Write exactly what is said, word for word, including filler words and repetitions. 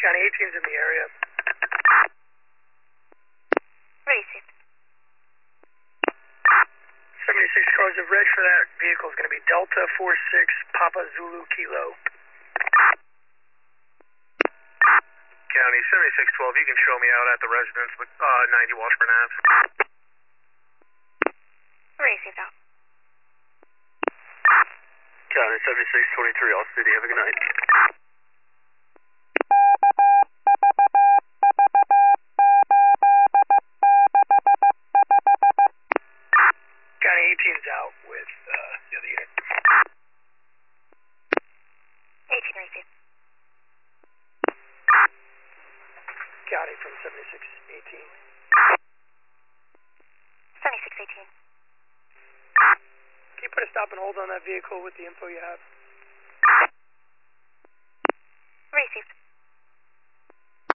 County eighteen's in the area. Received. seventy-six cars of red for that vehicle is going to be Delta four six Papa Zulu Kilo. County seventy-six twelve, you can show me out at the residence with uh, ninety Washburn Ave. Received out. County seventy-six twenty-three, all city, have a good night. County eighteen's out with uh, the other unit. eighteen received. County from seventy-six eighteen. seventy-six eighteen. Can you put a stop and hold on that vehicle with the info you have?